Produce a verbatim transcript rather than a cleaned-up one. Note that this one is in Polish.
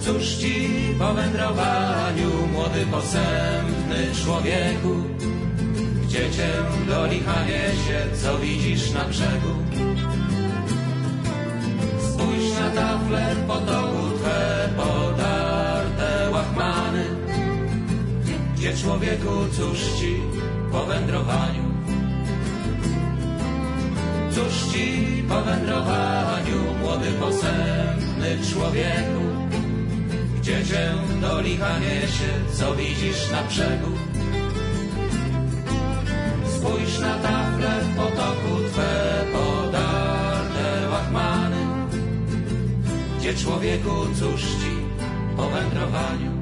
Cóż ci po wędrowaniu, młody posępny człowieku, gdzie cię do licha niesie, co widzisz na brzegu? Spójrz na tafle potoku twe podarte łachmany, gdzie człowieku, cóż ci po wędrowaniu? Cóż ci po wędrowaniu, młody posępny człowieku, gdzie cię do licha niesie, co widzisz na brzegu? Spójrz na tafle w potoku twe podarte łachmany, gdzie człowieku, cóż ci po wędrowaniu?